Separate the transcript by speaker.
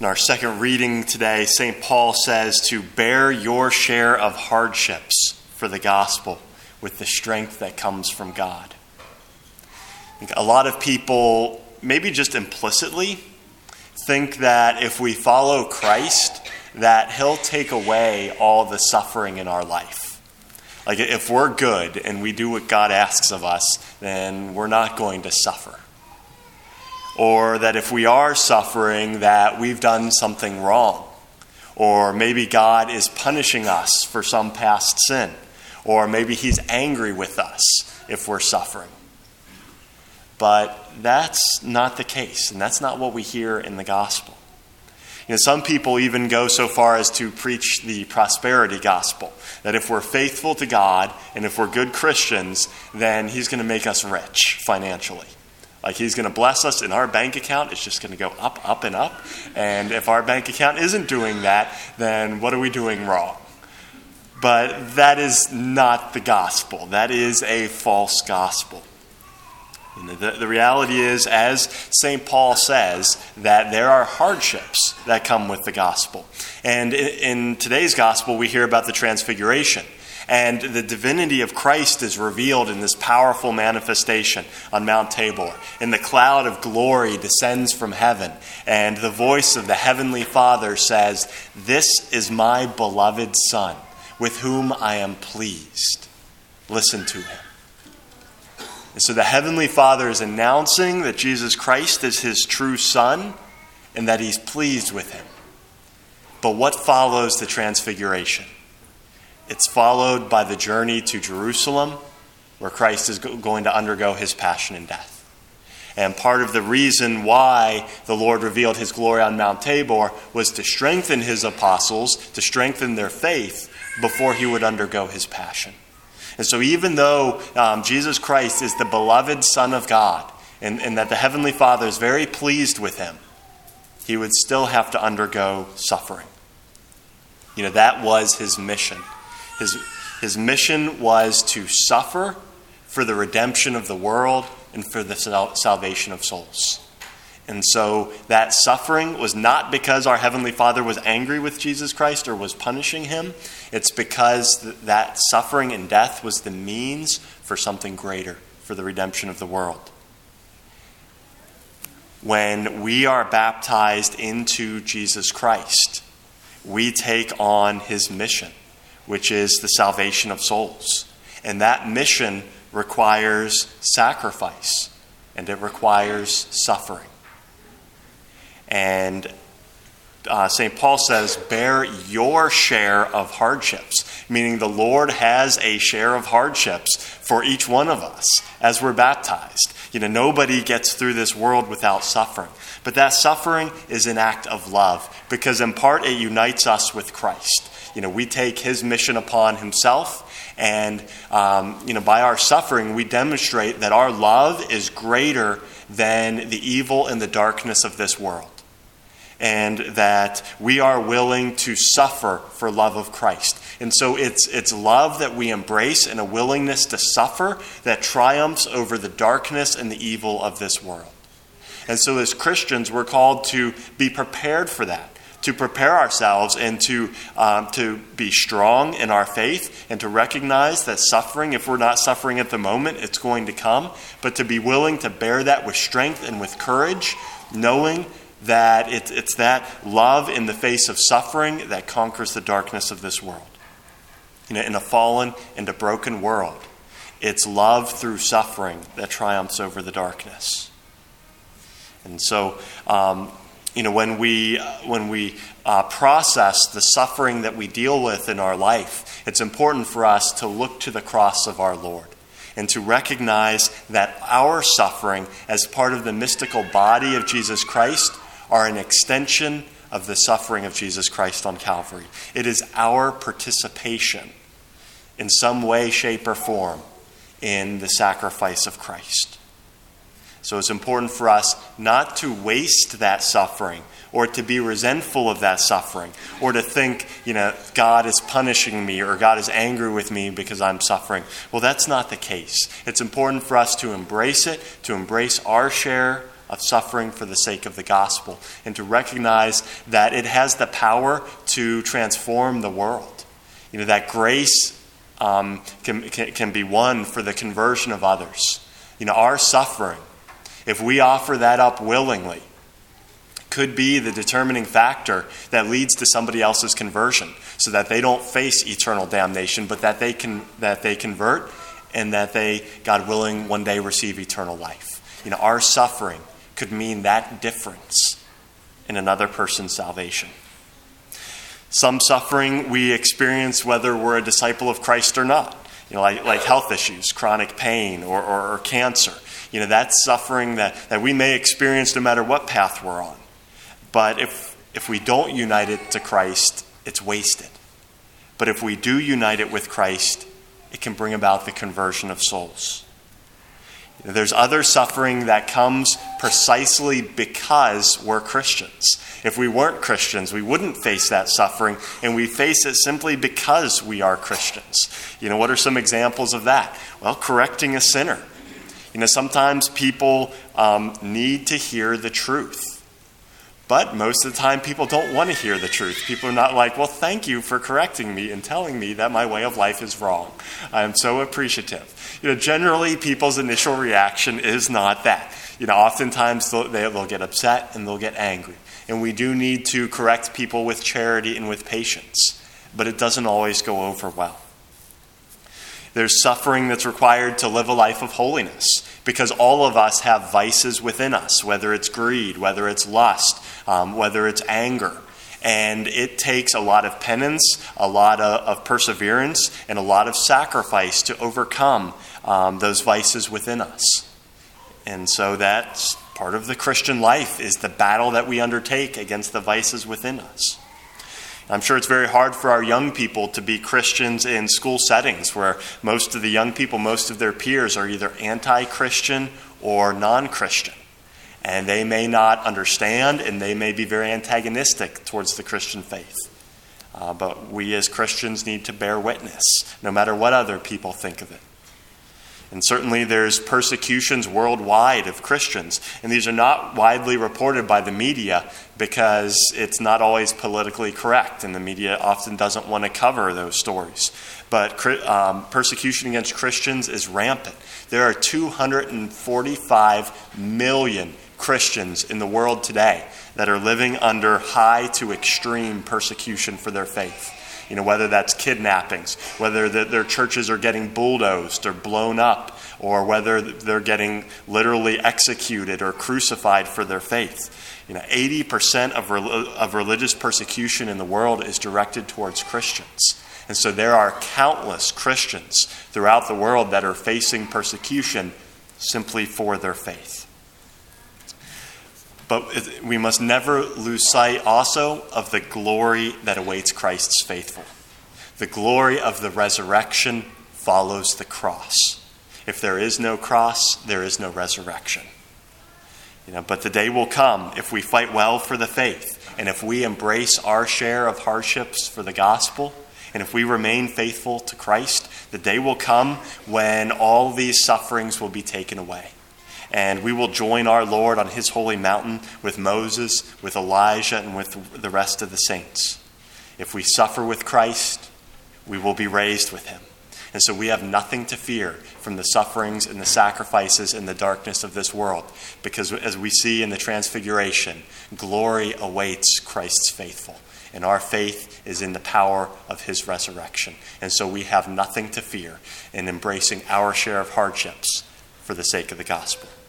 Speaker 1: In our second reading today, St. Paul says to bear your share of hardships for the gospel with the strength that comes from God. I think a lot of people, maybe just implicitly, think that if we follow Christ, that he'll take away all the suffering in our life. Like if we're good and we do what God asks of us, then we're not going to suffer. Or that if we are suffering, that we've done something wrong. Or maybe God is punishing us for some past sin. Or maybe he's angry with us if we're suffering. But that's not the case, and that's not what we hear in the gospel. Some people even go so far as to preach the prosperity gospel, that if we're faithful to God and if we're good Christians, then he's going to make us rich financially. Like he's going to bless us in our bank account. It's just going to go up, up, and up. And if our bank account isn't doing that, then what are we doing wrong? But that is not the gospel. That is a false gospel. The reality is, as St. Paul says, that there are hardships that come with the gospel. And in today's gospel, we hear about the transfiguration. And the divinity of Christ is revealed in this powerful manifestation on Mount Tabor. And the cloud of glory descends from heaven. And the voice of the heavenly Father says, "This is my beloved Son, with whom I am pleased. Listen to him." And so the heavenly Father is announcing that Jesus Christ is his true Son and that he's pleased with him. But what follows the transfiguration? It's followed by the journey to Jerusalem, where Christ is going to undergo his passion and death. And part of the reason why the Lord revealed his glory on Mount Tabor was to strengthen his apostles, to strengthen their faith before he would undergo his passion. And so even though Jesus Christ is the beloved Son of God, and that the Heavenly Father is very pleased with him, he would still have to undergo suffering. That was his mission. His mission was to suffer for the redemption of the world and for the salvation of souls. And so that suffering was not because our Heavenly Father was angry with Jesus Christ or was punishing him. It's because that suffering and death was the means for something greater, for the redemption of the world. When we are baptized into Jesus Christ, we take on his mission, which is the salvation of souls. And that mission requires sacrifice, and it requires suffering. And St. Paul says, bear your share of hardships, meaning the Lord has a share of hardships for each one of us as we're baptized. Nobody gets through this world without suffering. But that suffering is an act of love, because in part it unites us with Christ. We take his mission upon himself, and by our suffering we demonstrate that our love is greater than the evil and the darkness of this world, and that we are willing to suffer for love of Christ. And so it's love that we embrace and a willingness to suffer that triumphs over the darkness and the evil of this world. And so as Christians, we're called to be prepared for that, to prepare ourselves and to be strong in our faith and to recognize that suffering, if we're not suffering at the moment, it's going to come, but to be willing to bear that with strength and with courage, knowing that it's that love in the face of suffering that conquers the darkness of this world. In a fallen and a broken world, it's love through suffering that triumphs over the darkness. And so, when we process the suffering that we deal with in our life, it's important for us to look to the cross of our Lord and to recognize that our suffering as part of the mystical body of Jesus Christ are an extension of the suffering of Jesus Christ on Calvary. It is our participation in some way, shape, or form in the sacrifice of Christ. So it's important for us not to waste that suffering or to be resentful of that suffering or to think, God is punishing me or God is angry with me because I'm suffering. Well, that's not the case. It's important for us to embrace it, to embrace our share of suffering for the sake of the gospel, and to recognize that it has the power to transform the world. That grace can be won for the conversion of others. Our suffering, if we offer that up willingly, could be the determining factor that leads to somebody else's conversion, so that they don't face eternal damnation, but that they convert, and that they, God willing, one day receive eternal life. Our suffering could mean that difference in another person's salvation. Some suffering we experience whether we're a disciple of Christ or not, like health issues, chronic pain, or cancer. That's suffering that we may experience no matter what path we're on. But if we don't unite it to Christ, it's wasted. But if we do unite it with Christ, it can bring about the conversion of souls. There's other suffering that comes precisely because we're Christians. If we weren't Christians, we wouldn't face that suffering, and we face it simply because we are Christians. What are some examples of that? Well, correcting a sinner. Sometimes people need to hear the truth. But most of the time, people don't want to hear the truth. People are not like, well, thank you for correcting me and telling me that my way of life is wrong. I am so appreciative. Generally, people's initial reaction is not that. Oftentimes, they'll get upset and they'll get angry. And we do need to correct people with charity and with patience. But it doesn't always go over well. There's suffering that's required to live a life of holiness, because all of us have vices within us, whether it's greed, whether it's lust, whether it's anger. And it takes a lot of penance, a lot of perseverance, and a lot of sacrifice to overcome those vices within us. And so that's part of the Christian life, is the battle that we undertake against the vices within us. I'm sure it's very hard for our young people to be Christians in school settings where most of the young people, most of their peers are either anti-Christian or non-Christian. And they may not understand, and they may be very antagonistic towards the Christian faith. But we as Christians need to bear witness, no matter what other people think of it. And certainly there's persecutions worldwide of Christians. And these are not widely reported by the media because it's not always politically correct. And the media often doesn't want to cover those stories. But persecution against Christians is rampant. There are 245 million Christians in the world today that are living under high to extreme persecution for their faith. Whether that's kidnappings, whether their churches are getting bulldozed or blown up, or whether they're getting literally executed or crucified for their faith. 80% of religious persecution in the world is directed towards Christians. And so there are countless Christians throughout the world that are facing persecution simply for their faith. But we must never lose sight also of the glory that awaits Christ's faithful. The glory of the resurrection follows the cross. If there is no cross, there is no resurrection. But the day will come if we fight well for the faith, and if we embrace our share of hardships for the gospel, and if we remain faithful to Christ, the day will come when all these sufferings will be taken away. And we will join our Lord on his holy mountain with Moses, with Elijah, and with the rest of the saints. If we suffer with Christ, we will be raised with him. And so we have nothing to fear from the sufferings and the sacrifices and the darkness of this world. Because as we see in the Transfiguration, glory awaits Christ's faithful. And our faith is in the power of his resurrection. And so we have nothing to fear in embracing our share of hardships for the sake of the gospel.